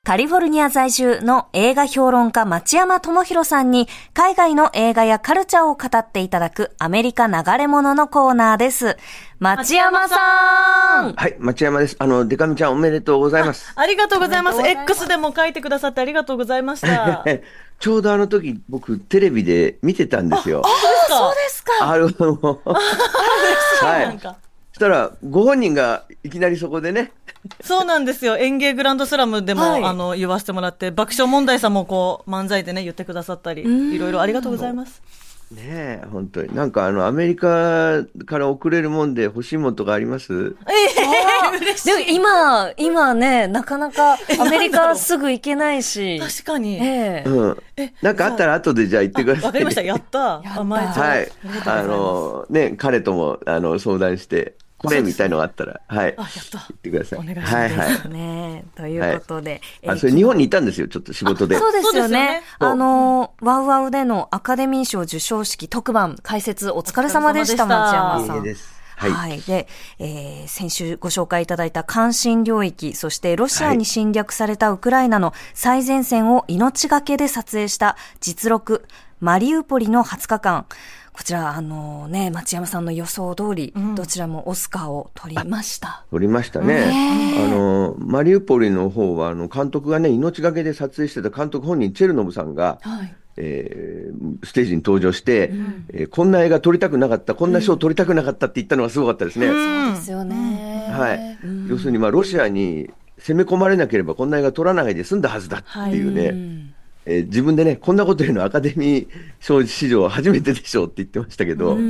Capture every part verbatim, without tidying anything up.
カリフォルニア在住の映画評論家町山智博さんに海外の映画やカルチャーを語っていただくアメリカ流れ物のコーナーです。町山さん。 はい、町山です。あの、デカミちゃんおめでとうございます。 あ, ありがとうございます。X でも書いてくださってありがとうございました。 ちょうどあの時僕テレビで見てたんですよ。 あ、そうですか。 あるの。はい。そしたらご本人がいきなりそこでね。 そうなんですよ。演芸グランドスラムでも、はい、あの言わせてもらって爆笑問題さんもこう漫才でね言ってくださったりいろいろありがとうございます。 ねえ本当になんかあのアメリカから送れるもんで欲しいもんとかあります？ えー、嬉しい。でも今今ねなかなかアメリカすぐ行けないし確かに、 えーうん、えなんかあったら後でじゃあ言ってください。 わかりました。やった甘えちゃう。 はい。あのね彼ともあの相談してこれみたいのがあったら、はい。 あ、やった。 言ってください。 お願いします。 はいはい。ね、ということで、 はい、あ、それ日本にいたんですよ、ちょっと仕事で。 そうですよね。あの、ワウワウでのアカデミー賞授賞式特番解説お疲れ様でした、町山さん。 いいです。はい。 はい。で、えー、先週ご紹介いただいた関心領域、そしてロシアに侵略されたウクライナの最前線を命がけで撮影した実録、マリウポリのはつかかん。こちら、あのね、町山さんの予想通り、うん、どちらもオスカーを取りました。 取りましたね。あの、マリウポリの方は、あの、監督がね、命がけで撮影してた監督本人、チェルノブさんが、はい、えー、ステージに登場して、うんえー、こんな映画撮りたくなかった、こんな賞撮りたくなかったって言ったのがすごかったですね。 うん、そうですよね。 はい。うん、要するに、まあ、ロシアに攻め込まれなければ、こんな映画撮らないで済んだはずだっていうね。はいうんえー、自分でね、こんなこと言うのアカデミー賞史上初めてでしょうって言ってましたけど、はい。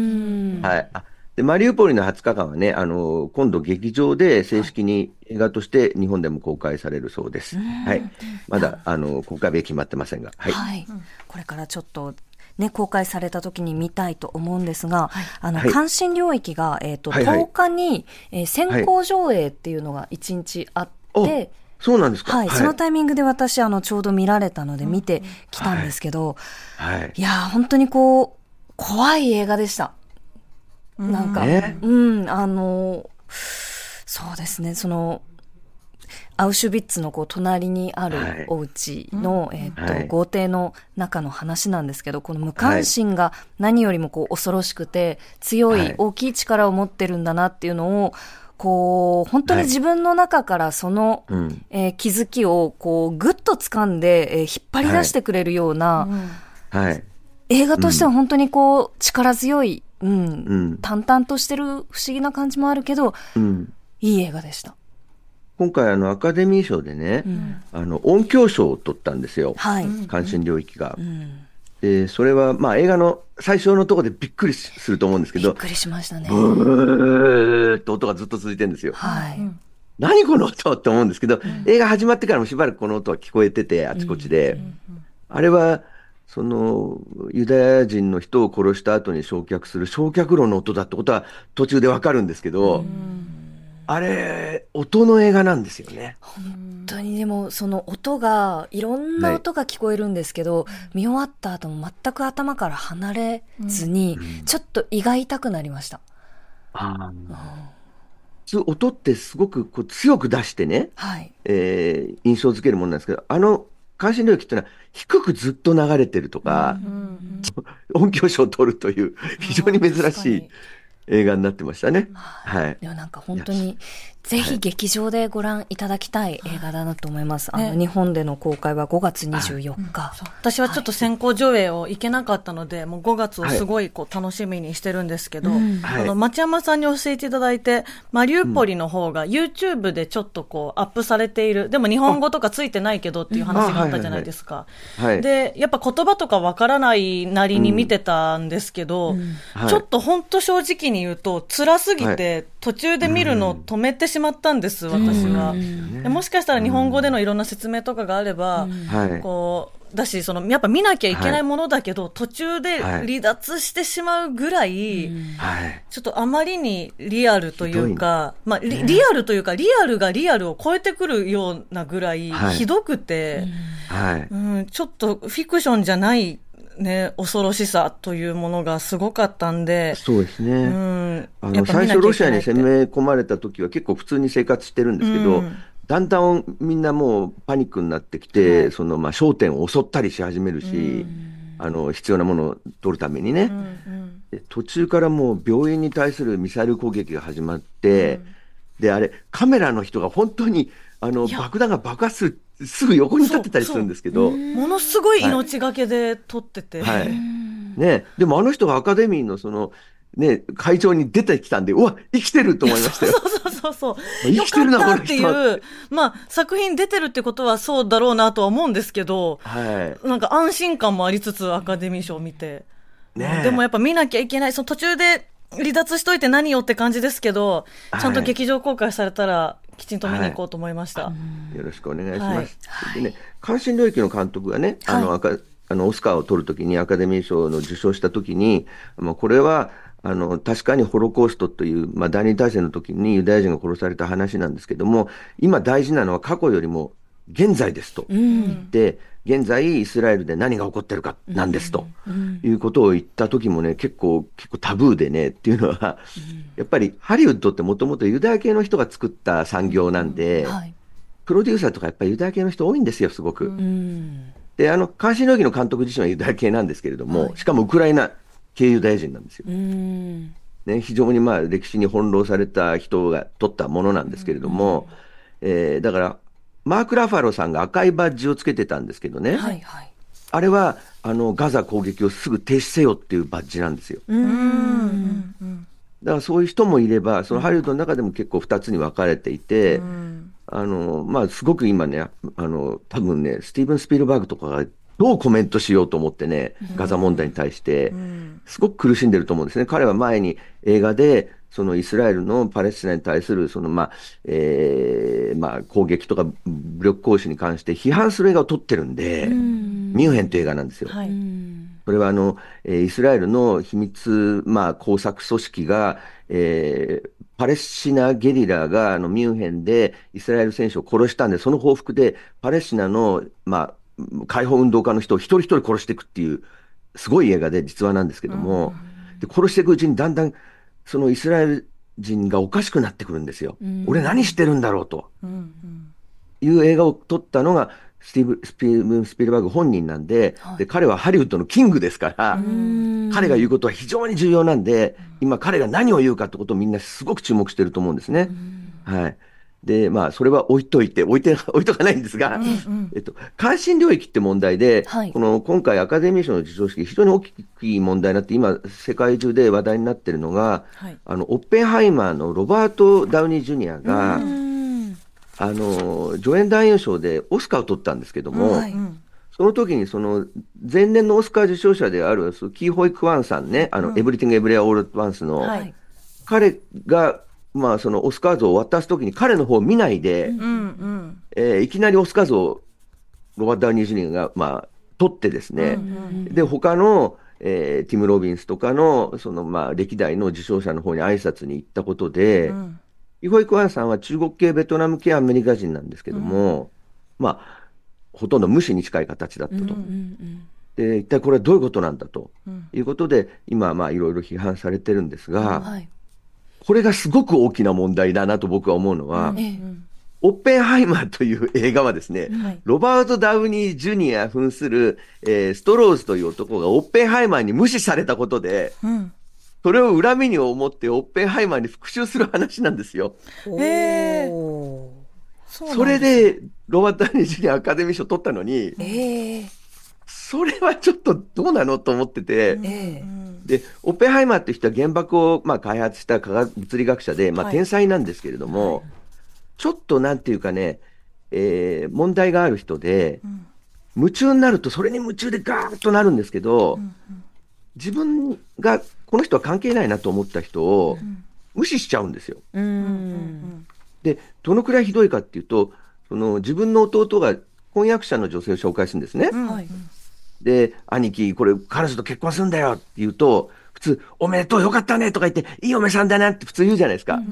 あでマリウポリのはつかかんはね、あの、今度劇場で正式に映画として日本でも公開されるそうです。はい。まだ、あの、公開日は決まってませんが。はい。はい、 これからちょっと、ね、公開された時に見たいと思うんですが、はい、あの、はい、関心領域が、えっと、はいはい、とおかに、えー、先行上映っていうのがいちにちあって、はいそうなんですか。 はい。はい、そのタイミングで私、あの、ちょうど見られたので見てきたんですけど、はい。はい、いやー、本当にこう、怖い映画でした。なんか、ね、うん、あの、そうですね、その、アウシュビッツのこう隣にあるお家の、はい、えー、っと、はい、豪邸の中の話なんですけど、この無関心が何よりもこう恐ろしくて、強い大きい力を持ってるんだなっていうのを、こう本当に自分の中からその、はいうんえー、気づきをこうぐっと掴んで、えー、引っ張り出してくれるような、はい、映画としては本当にこう力強い、うんうん、淡々としてる不思議な感じもあるけど、うん、いい映画でした。 今回あのアカデミー賞でね、うん、あの音響賞を取ったんですよ、はい、関心領域が。うんでそれはまあ映画の最初のところでびっくりすると思うんですけど、 びっくりしましたね。 ブーって音がずっと続いてるんですよ。はい、何この音って思うんですけど、うん、映画始まってからもしばらくこの音は聞こえててあちこちで、うんうんうん、あれはそのユダヤ人の人を殺した後に焼却する焼却炉の音だってことは途中でわかるんですけど、うんあれ音の映画なんですよね。 本当にでもその音がいろんな音が聞こえるんですけど、はい、見終わった後も全く頭から離れずに、うん、ちょっと胃が痛くなりました。あうん、音ってすごくこう強く出してね、はいえー、印象づけるものなんですけど、あの関心領域っていうのは低くずっと流れてるとか、うんうんうん、音響賞を取るという非常に珍しい映画になってましたね。はい。 でもなんか本当にぜひ劇場でご覧いただきたい映画だなと思います。はい、あの、ね、日本での公開はごがつにじゅうよっか。 うん、私はちょっと先行上映を行けなかったので、はい、もうごがつをすごいこう楽しみにしてるんですけど、はい、あの町山さんに教えていただいて、マリウポリの方が YouTube でちょっとこうアップされている、でも日本語とかついてないけどっていう話があったじゃないですか。で、やっぱ言葉とかわからないなりに見てたんですけど、うんうんはい、ちょっと本当正直に言うと辛すぎて、はい途中で見るのを止めてしまったんです、うん、私は、うん、でもしかしたら日本語でのいろんな説明とかがあれば、うん、こうだしそのやっぱ見なきゃいけないものだけど、はい、途中で離脱してしまうぐらい、はい、ちょっとあまりにリアルというか、まあ、リ, リアルというかリアルがリアルを超えてくるようなぐらいひどくて、はいうん、ちょっとフィクションじゃないね、恐ろしさというものがすごかったんでそうですね、うん、あの最初ロシアに攻め込まれた時は結構普通に生活してるんですけど、うん、 だんだんみんなもうパニックになってきて、はい、そのまあ商店を襲ったりし始めるし、あの必要なものを取るためにね、うんうん、で途中からもう病院に対するミサイル攻撃が始まって、うん、であれカメラの人が本当にあの爆弾が爆発するすぐ横に立ってたりするんですけど、 ものすごい命がけで撮ってて、 はいはいね、でもあの人がアカデミーのそのね、会長に出てきたんで、うわ、生きてると思いましたよ。 そうそうそうそう。生きてるな、この人っていう、まあ、作品出てるってことはそうだろうなとは思うんですけど、はい、なんか安心感もありつつアカデミー賞を見て。ね、でもやっぱ見なきゃいけない。その途中で離脱しといて何よって感じですけど、ちゃんと劇場公開されたら、きちんと見に行こうと思いました。はい、よろしくお願いします。はい、でね、関心領域の監督がね、あの、はい、あのオスカーを取るときにアカデミー賞の受賞したときに、まあ、これは、あの、確かにホロコーストという、まあ、第二次大戦の時にユダヤ人が殺された話なんですけども、今大事なのは過去よりも現在ですと言って、うん、現在イスラエルで何が起こってるかなんですと、うん、いうことを言った時もね、結構、結構タブーでね、っていうのは、うん、やっぱりハリウッドってもともとユダヤ系の人が作った産業なんで、はい、プロデューサーとかやっぱりユダヤ系の人多いんですよ、すごく。うん、で、あの、関心領域の監督自身はユダヤ系なんですけれども、はい、しかもウクライナ、系ユダヤ人なんですよ。うんね、非常にまあ歴史に翻弄された人が取ったものなんですけれども、うんえー、だからマーク・ラファロさんが赤いバッジをつけてたんですけどね、はいはい、あれはあのガザ攻撃をすぐ停止せよっていうバッジなんですよ。うんだからそういう人もいれば、そのハリウッドの中でも結構ふたつに分かれていて、うんあのまあ、すごく今ね、あの多分ね、スティーブン・スピルバーグとかがどうコメントしようと思ってね、ガザ問題に対して、すごく苦しんでると思うんですね。彼は前に映画で、そのイスラエルのパレスチナに対する、そのまあ、えー、まあ、攻撃とか武力行使に関して批判する映画を撮ってるんで、ミュンヘンという映画なんですよ。はい、これはあの、イスラエルの秘密、まあ、工作組織が、えー、パレスチナゲリラがあのミュンヘンでイスラエル選手を殺したんで、その報復でパレスチナの、まあ、解放運動家の人を一人一人殺していくっていうすごい映画で実話なんですけども、うん、で殺していくうちにだんだんそのイスラエル人がおかしくなってくるんですよ。うん、俺何してるんだろうと、うん、いう映画を撮ったのがスティーブ・スピルスピルバーグ本人なんで、はい、で彼はハリウッドのキングですから、彼が言うことは非常に重要なんで、今彼が何を言うかってことをみんなすごく注目してると思うんですね。はいで、まあ、それは置いといて、置いて、置いとかないんですが、うんうん、えっと、関心領域って問題で、はい、この、今回アカデミー賞の授賞式、非常に大きい問題になって、今、世界中で話題になっているのが、はい、あの、オッペンハイマーのロバート・ダウニー・ジュニアが、あの、助演男優賞でオスカーを取ったんですけども、はい、その時に、その、前年のオスカー受賞者である、キー・ホイ・クワンさんね、あの、うん、エブリティング・エブリア・オール・ワンスの、はい、彼が、まあ、そのオスカー像を渡すときに彼の方を見ないで、うんうんえー、いきなりオスカー像をロバート・ダウニー・ジュニアが、まあ、取ってですね、うんうん、で他の、えー、ティム・ロビンスとかの、そのまあ、歴代の受賞者の方に挨拶に行ったことで、うん、イホイ・クワンさんは中国系ベトナム系アメリカ人なんですけども、うん、まあほとんど無視に近い形だったと、うんうんうん、で一体これはどういうことなんだと、うん、いうことで今まあいろいろ批判されてるんですが、うんはいこれがすごく大きな問題だなと僕は思うのは、うん、オッペンハイマーという映画はですね、はい、ロバート・ダウニー・ジュニア扮する、えー、ストローズという男がオッペンハイマーに無視されたことで、うん、それを恨みに思ってオッペンハイマーに復讐する話なんですよ。 へーそ, それでロバート・ダウニー・ジュニアアカデミー賞取ったのに、それはちょっとどうなのと思ってて、でオッペンハイマーっていう人は原爆をまあ開発した科学物理学者で、まあ、天才なんですけれども、はい、ちょっとなんていうかね、えー、問題がある人で、うん、夢中になるとそれに夢中でガーッとなるんですけど、うんうん、自分がこの人は関係ないなと思った人を無視しちゃうんですよ。うんうん、でどのくらいひどいかっていうと、その自分の弟が婚約者の女性を紹介するんですね。うんはいで、兄貴、これ彼女と結婚するんだよって言うと、普通、おめでとうよかったねとか言って、いい嫁さんだなって普通言うじゃないですか。うんうん、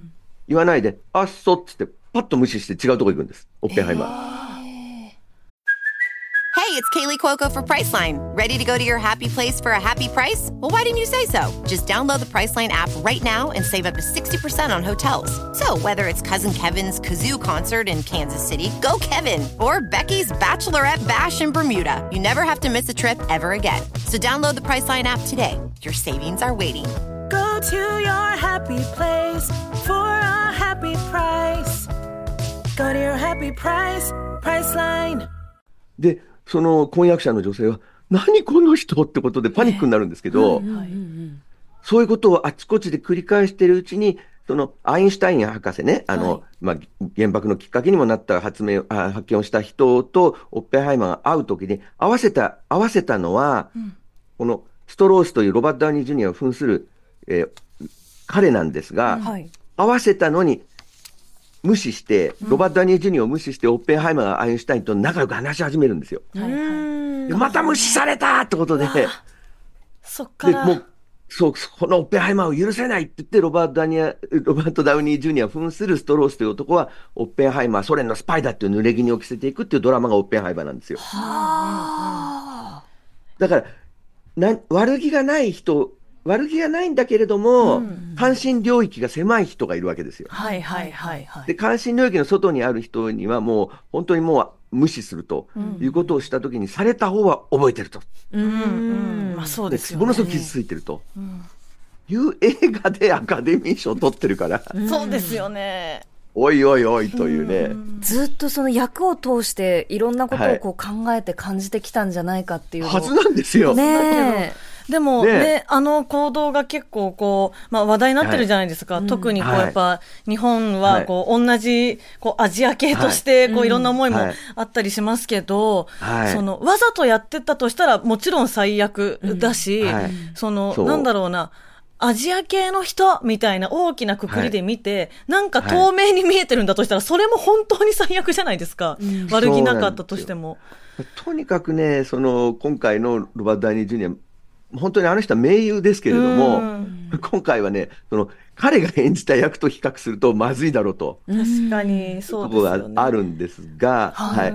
言わないで、あっそっつって、パッと無視して違うとこ行くんです。オッペンハイマー。 Hey, it's Kaylee Cuoco for Priceline. Ready to go to your happy place for a happy price? Well, why didn't you say so? Just download the Priceline app right now and save up to sixty percent on hotels. So whether it's Cousin Kevin's Kazoo Concert in Kansas City, go Kevin, or Becky's Bachelorette Bash in Bermuda, you never have to miss a trip ever again. So download the Priceline app today. Your savings are waiting. Go to your happy place for a happy price. Go to your happy price, Priceline. で、その婚約者の女性は、何この人ってことでパニックになるんですけど、そういうことをあちこちで繰り返しているうちに、そのアインシュタイン博士ね、あの、はい、まあ、原爆のきっかけにもなった発明、あ発見をした人とオッペンハイマーが会うときに合わせた、合わせたのは、うん、このストロースというロバート・ダウニー・ジュニアを扮する、えー、彼なんですが、はい、合わせたのに無視して、ロバート・ダウニー・ジュニアを無視して、オッペンハイマーがアインシュタインと仲良く話し始めるんですよ。はいはい、でまた無視されたってことで、 そっからでもうそう、このオッペンハイマーを許せないって言って、ロバート・ダウニー、ロバート・ダウニー・ジュニアを扮するストロースという男は、オッペンハイマー、ソ連のスパイだっていう濡れ衣を着せていくっていうドラマがオッペンハイマーなんですよ。はだからな、悪気がない人、悪気がないんだけれども、うん、関心領域が狭い人がいるわけですよ。 はいはいはいはい。 で、関心領域の外にある人にはもう、本当にもう、無視するということをしたときに、うん、された方は覚えてると。 うんうん。まあそうですよね。 ものすごく傷ついてると。うん、いう映画でアカデミー賞を取ってるから。 うん、そうですよね。 おいおいおいというね。うん、 ずっとその役を通していろんなことをこう考えて感じてきたんじゃないかっていうのを、 はずなんですよ。 ねえ。 でもね、ね、あの行動が結構こう、まあ話題になってるじゃないですか。はい、特にこうやっぱ、日本はこう、はい、同じこうアジア系としてこういろんな思いもあったりしますけど、はい、そのわざとやってたとしたらもちろん最悪だし、はい、そのなんだろうな、アジア系の人みたいな大きな括りで見て、はい、なんか透明に見えてるんだとしたら、それも本当に最悪じゃないですか。うん、悪気なかったとしても。 とにかくね、その今回のロバート・ダウニー・ジュニア、本当にあの人は名優ですけれども、今回はね、その彼が演じた役と比較するとまずいだろうと。 確かに、そうですよね。 ところがあるんですが、はい。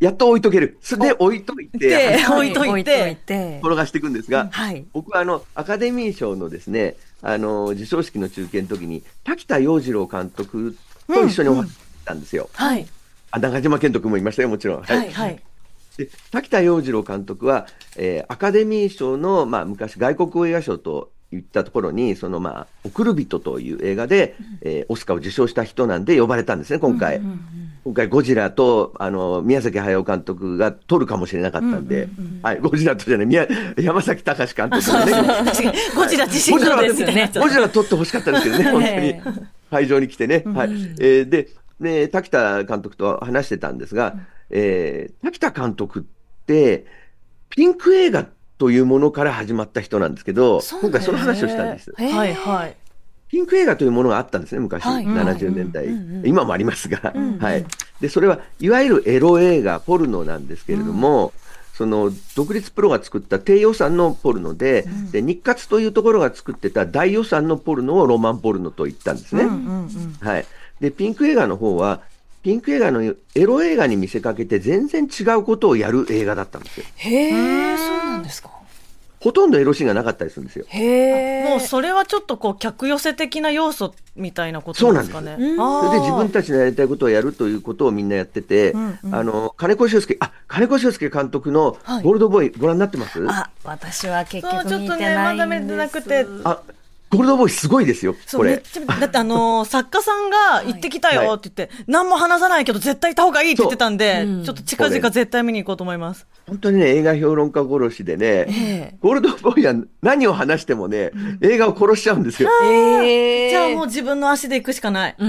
やっと置いとける。それで置いといて、 置いといて、 転がしていくんですが、はい、僕はあの、アカデミー賞のですね、あの、授賞式の中継の時に、滝田洋次郎監督と一緒にお話ししたんですよ。うんうん、はい。あ、中島健人君もいましたよ、もちろん。はい、はい、はい。で滝田洋次郎監督は、えー、アカデミー賞の、まあ、昔外国映画賞といったところにその、まあ、送る人という映画で、うんえー、オスカーを受賞した人なんで呼ばれたんですね今回、うんうんうん、今回ゴジラとあの宮崎駿監督が撮るかもしれなかったんで、うんうんうんはい、ゴジラとじゃない宮山崎隆監督がねゴジラ自身のですよねゴジラ撮ってほしかったんですけどね本当に会場に来てね、うんうんはいえー、でね滝田監督と話してたんですが、うんえー、滝田監督ってピンク映画というものから始まった人なんですけど、今回その話をしたんです。 はいはい。 ピンク映画というものがあったんですね、昔、はい、ななじゅうねんだい、うんうん、今もありますが、うんうん、はい。で、それはいわゆるエロ映画、ポルノなんですけれども、うん、その独立プロが作った低予算のポルノで、うん、で日活というところが作ってた大予算のポルノをロマンポルノと言ったんですね。うんうんうん、はい。で、ピンク映画の方はピンク映画のエロ映画に見せかけて全然違うことをやる映画だったんですよ。 へー、そうなんですか。 ほとんどエロシーンがなかったりするんですよ。 へー。もうそれはちょっとこう客寄せ的な要素みたいなことですかね。 そうなんです。それで自分たちのやりたいことをやるということをみんなやってて、うんうん、あの金子修介、あ、金子修介監督のゴールドボーイ、はい、ご覧になってます？ あ、私は結局見てないんです。 そう、ちょっとね、まだ見てなくて。 あゴールドボーイすごいですよ、これ。 だってあのー、作家さんが行ってきたよって言って、はい、何も話さないけど絶対行った方がいいって言ってたんで、うん、ちょっと近々絶対見に行こうと思います。 本当にね、映画評論家殺しでね、えー、ゴールドボーイは何を話してもね、うん、映画を殺しちゃうんですよ。 えー、じゃあもう自分の足で行くしかない。うん、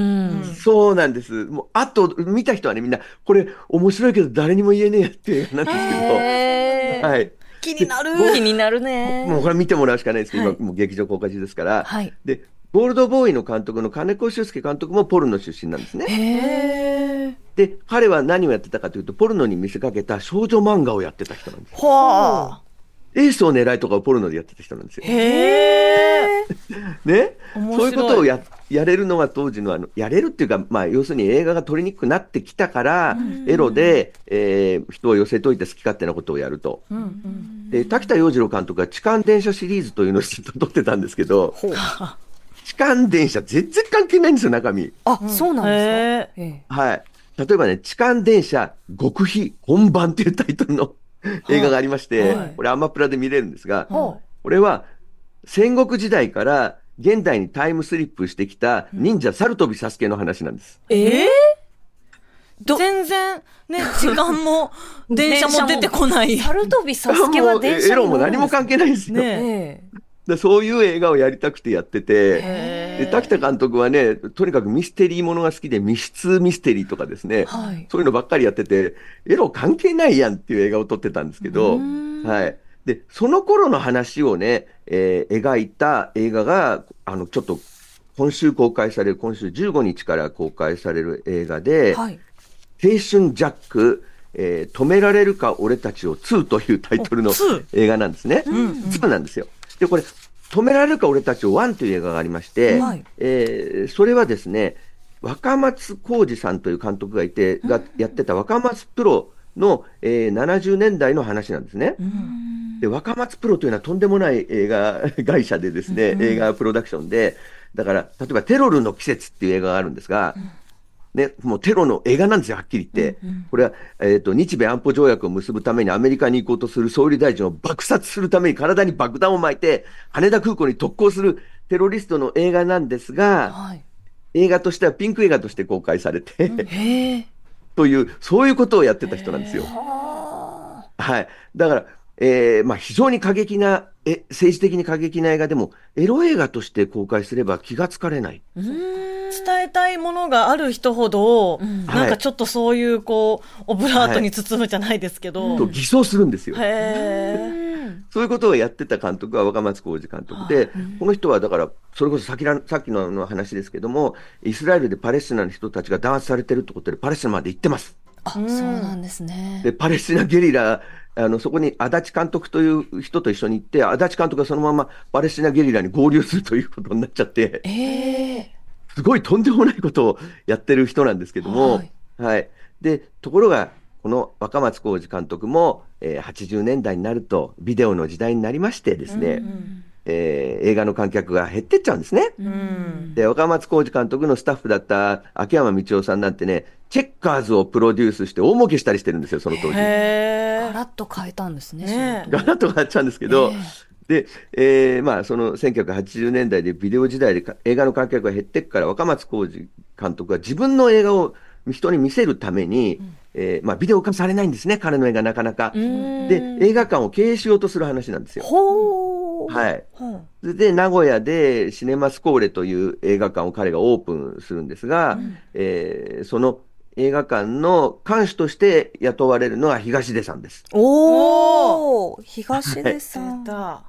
そうなんです。もう、あと、見た人はね、みんな、これ面白いけど誰にも言えねえやっていう映画なんですけど、えー、はい。 気になる気になるね。 もうこれ見てもらうしかないですけど、はい、今もう劇場公開中ですから、はい、でゴールドボーイの監督の金子修介監督もポルノ出身なんですね。へー。で彼は何をやってたかというとポルノに見せかけた少女漫画をやってた人なんです。はあ。 エースを狙いとかをポルノでやってた人なんですよ。 へー。 ね、そういうことをや、やれるのが当時の、あの、やれるっていうか、まあ、要するに映画が撮りにくくなってきたから、エロで、えー、人を寄せといて好き勝手なことをやると。うんうん、で、滝田洋次郎監督が痴漢電車シリーズというのをずっと撮ってたんですけど、痴漢電車全然関係ないんですよ、中身。 あ、そうなんですか。はい。例えばね、痴漢電車極秘本番っていうタイトルの映画がありまして、はい、これアマプラで見れるんですが、はい、これは戦国時代から現代にタイムスリップしてきた忍者猿飛サスケの話なんです。 えー、全然ね、時間も電車も出てこない。 猿飛サスケは電車にエロも何も関係ないですよ。ねでそういう映画をやりたくてやってて、で滝田監督はね、とにかくミステリーものが好きで、密室ミステリーとかですね、はい、そういうのばっかりやってて、エロ関係ないやんっていう映画を撮ってたんですけど、はい。で、その頃の話をね、えー、描いた映画が、あの、ちょっと、今週公開される、今週じゅうごにちから公開される映画で、はい、青春ジャック、えー、止められるか俺たちをにというタイトルの映画なんですね。うんうん、になんですよ。で、これ、止められるか俺たちをいちという映画がありまして、はい、えー、それはですね、若松浩二さんという監督がいて、がやってた若松プロの、えー、ななじゅうねんだいの話なんですね。で、若松プロというのはとんでもない映画会社でですね、映画プロダクションで、だから、例えばテロルの季節っていう映画があるんですが、ね、もうテロの映画なんですよ、はっきり言って。うんうん、これは、えっと、日米安保条約を結ぶためにアメリカに行こうとする総理大臣を爆殺するために体に爆弾を巻いて、羽田空港に特攻するテロリストの映画なんですが、はい、映画としてはピンク映画として公開されて、うん、へという、そういうことをやってた人なんですよ。はい。だから、えー、まあ非常に過激な、え、政治的に過激な映画でも、エロ映画として公開すれば気がつかれない。 うーん伝えたいものがある人ほど、うん、なんかちょっとそういうこう、オブラートに包むじゃないですけど。 はい、と偽装するんですよ。へそういうことをやってた監督は若松浩二監督で、はあ、この人はだから、それこそさっきの、さっきの話ですけども、イスラエルでパレスチナの人たちが弾圧されてるってことで、パレスチナまで行ってます。 あ、そうなんですね。 で、パレスチナゲリラ、あの、そこに足立監督という人と一緒に行って、足立監督がそのままパレスチナゲリラに合流するということになっちゃって、えー、すごいとんでもないことをやってる人なんですけども、はい。はい、で、ところが、この若松浩二監督も、えー、はちじゅうねんだいになると、ビデオの時代になりましてですね、うんうんえー、映画の観客が減ってっちゃうんですね。うん、で、若松浩二監督のスタッフだった秋山道夫さんなんてね、チェッカーズをプロデュースして大儲けしたりしてるんですよ、その当時。 へー。ガラッと変えたんですね。 ガラッと変えちゃうんですけど、で、えー、まあ、そのせんきゅうひゃくはちじゅうねんだいでビデオ時代で映画の観客が減ってっから、若松浩二監督は自分の映画を人に見せるために、うんえー、まあ、ビデオ化されないんですね、彼の映画なかなか。で、映画館を経営しようとする話なんですよ。ほー。はい。で、名古屋でシネマスコーレという映画館を彼がオープンするんですが、うんえー、その映画館の館主として雇われるのは東出さんです。 おー、東出さん。 はい、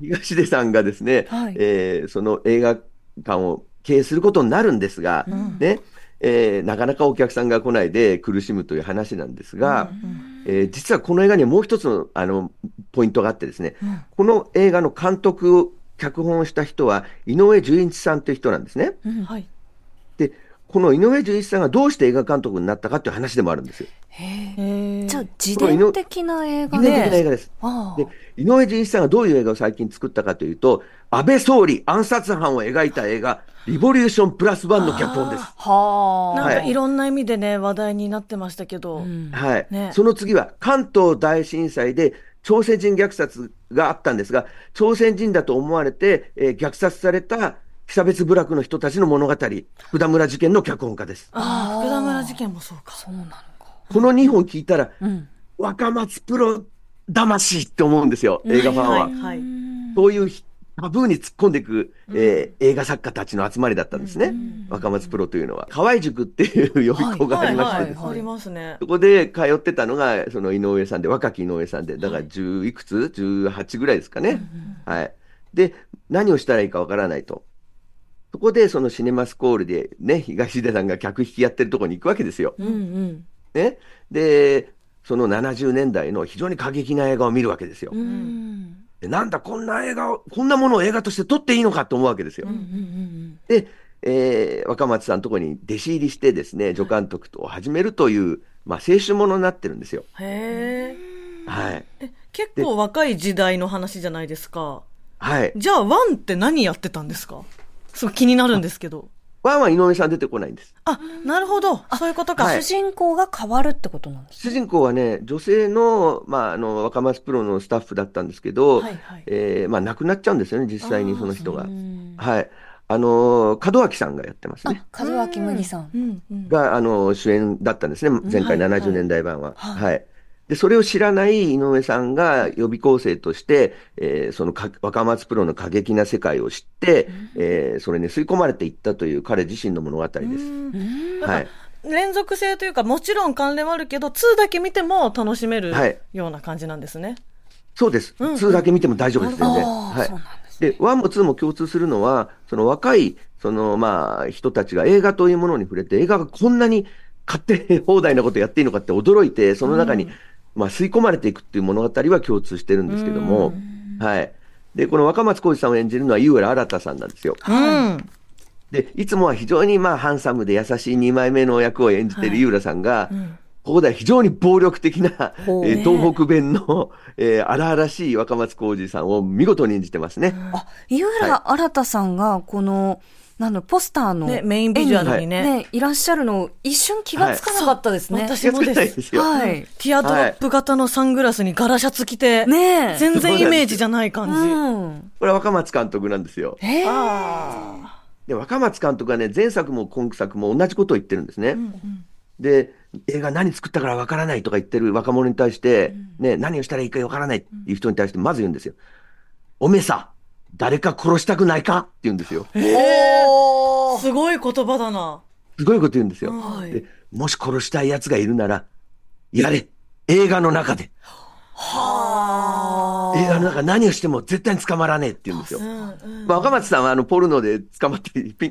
東出さんがですね、はいえー、その映画館を経営することになるんですが、うん、ね、えー、なかなかお客さんが来ないで苦しむという話なんですが、うんうんえー、実はこの映画にはもう一つの、あのポイントがあってですね、うん、この映画の監督、脚本をした人は井上純一さんという人なんですね。うんはい、で、この井上純一さんがどうして映画監督になったかという話でもあるんですよ。 へじゃあ自伝的な映画で。自伝的な映画です。で、井上純一さんがどういう映画を最近作ったかというと、安倍総理暗殺犯を描いた映画、リボリューションプラスワンの脚本です。 はあ。なんかいろんな意味でね、話題になってましたけど。うん、 はい、ね。その次は関東大震災で朝鮮人虐殺があったんですが、朝鮮人だと思われて、えー、虐殺された被差別部落の人たちの物語、福田村事件の脚本家です。 ああ、福田村事件もそうか。 そうなのか。 このにほん聞いたら、うん、若松プロ魂って思うんですよ、映画ファンは。はいはいはい、そういうタブーに突っ込んでいく、えー、映画作家たちの集まりだったんですね。若松プロというのは。河合塾っていう予備校がありましてですね。 ありますね。 そこで通ってたのが、その井上さんで、若き井上さんで、だからじゅういくつ ?じゅうはち ぐらいですかね。はい。で、何をしたらいいかわからないと。そこでそのシネマスコールでね、東出さんが客引きやってるところに行くわけですよ。うんうんね、で、そのななじゅうねんだいの非常に過激な映画を見るわけですよ。うんでなんだこんな映画をこんなものを映画として撮っていいのかと思うわけですよ。うんうんうん、で、えー、若松さんのところに弟子入りしてですね助監督を始めるという、まあ、青春ものになってるんですよ。 へー、 はい、 え結構若い時代の話じゃないですか。 はい、 じゃあワンって何やってたんですか？すごい気になるんですけど。 ワンは井上さん出てこないんです。 あ、なるほど。そういうことか、 はい。主人公が変わるってことなんですか？ 主人公はね、女性の、まあ、あの、若松プロのスタッフだったんですけど、はいはい、えー、まあ、亡くなっちゃうんですよね、実際にその人が。はい。あの、門脇さんがやってますね。 門脇麦さん。 が、あの、主演だったんですね、前回ななじゅうねんだい版は。はい、はいはい。で、それを知らない井上さんが予備校生として、えー、そのか若松プロの過激な世界を知って、うん、えー、それに吸い込まれていったという彼自身の物語です。 はい。連続性というか、もちろん関連はあるけど、ツーだけ見ても楽しめるような感じなんですね。はい、 そうです。うん、ツーだけ見ても大丈夫です、全然。はい。で、ワンもツーも共通するのは、その若い、その、まあ、人たちが映画というものに触れて、映画がこんなに勝手放題なことやっていいのかって驚いて、その中に、うん、まあ、吸い込まれていくっていう物語は共通してるんですけども、はい。で、この若松浩二さんを演じるのは井浦新さんなんですよ。うん。で、いつもは非常にまあ、ハンサムで優しいにまいめの役を演じている井浦さんが、はい、うん、ここでは非常に暴力的な、えー、東北弁の、えー、荒々しい若松浩二さんを見事に演じてますね。うん、 あ、井浦新さんが、この、なんだポスターの、 ね、メインビジュアルに ね, ねいらっしゃるのを一瞬気がつかなかったですね。 はい、私もです。 ですよ。 はい。ティアドロップ型のサングラスにガラシャツ着て、ね、全然イメージじゃない感じ。うん、 これは若松監督なんですよ。 へー。 あで若松監督はね、前作も今作も同じことを言ってるんですね。うんうん、で、映画何作ったからわからないとか言ってる若者に対して、うん、ね、何をしたらいいかわからないっていう人に対してまず言うんですよ。おめえさ、誰か殺したくないかって言うんですよ。 へー、すごい言葉だな。 すごいこと言うんですよ。はい、でもし殺したい奴がいるなら、やれ、映画の中で。はー。映画の中何をしても絶対に捕まらねえって言うんですよ。うんうん、まあ、若松さんはあのポルノで捕まって、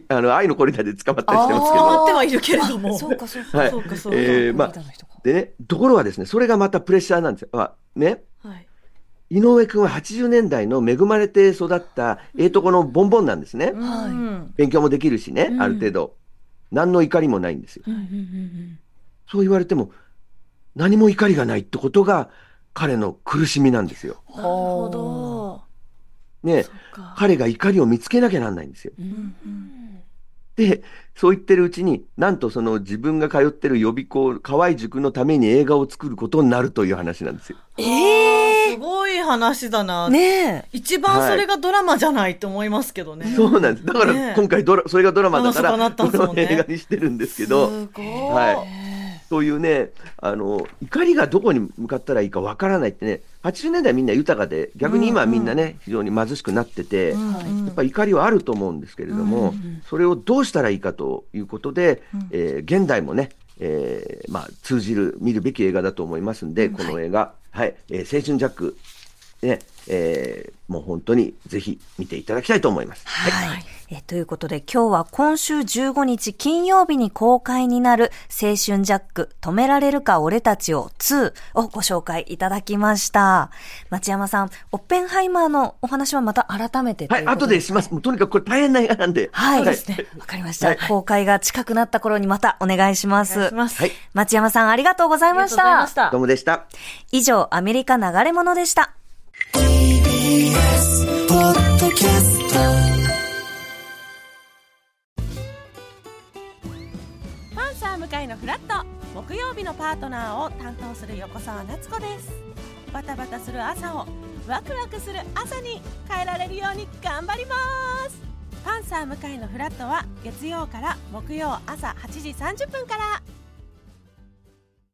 あの愛のコリダーで捕まったりしてますけど。 捕まってはいるけれども。 そうかそうか。 はい、 そうかそうか。えー、まあ、でね、ところがですね、それがまたプレッシャーなんですよ。まあ、ね。はい、井上くんははちじゅうねんだいの恵まれて育ったええとこのボンボンなんですね。うん、勉強もできるしね、うん、ある程度。何の怒りもないんですよ。うんうんうん、そう言われても、何も怒りがないってことが彼の苦しみなんですよ。 なるほど。 ね、彼が怒りを見つけなきゃなんないんですよ。うんうん、で、そう言ってるうちに、なんとその自分が通ってる予備校、河合塾のために映画を作ることになるという話なんですよ。 えー、すごい話だな。ねえ。一番それがドラマじゃないって思いますけどね。はい、 そうなんです。だから今回ドラ、それがドラマだから、 ね、この映画にしてるんですけど。 すごい。 はい。そういうね、あの、怒りがどこに向かったらいいかわからないってね、はちじゅうねんだいみんな豊かで、逆に今はみんなね、うんうん、非常に貧しくなってて、うんうん、やっぱり怒りはあると思うんですけれども、うんうん、それをどうしたらいいかということで、うん、えー、現代もね、えー、まあ、通じる、見るべき映画だと思いますんで、うん、この映画、はい、はい、えー、青春ジャック、ね、えー、もう本当にぜひ見ていただきたいと思います。 はい。はい、えということで今日は今週じゅうごにち金曜日に公開になる青春ジャック止められるか俺たちをツーをご紹介いただきました。町山さん、オッペンハイマーのお話はまた改めてということで、 はい、後でします。もうとにかくこれ大変な映画なんで。 はい。そうですね。わかりました、はい。公開が近くなった頃にまたお願いします。お願いします。はい。町山さんありがとうございました。ありがとうございました。 どうもでした。 以上、アメリカ流れ物でした。ティービーエス ポッドキャストパンサー向井のフラット木曜日のパートナーを担当する横澤夏子です。バタバタする朝をワクワクする朝に変えられるように頑張ります。パンサー向井のフラットは月曜から木曜朝はちじさんじゅっぷんから。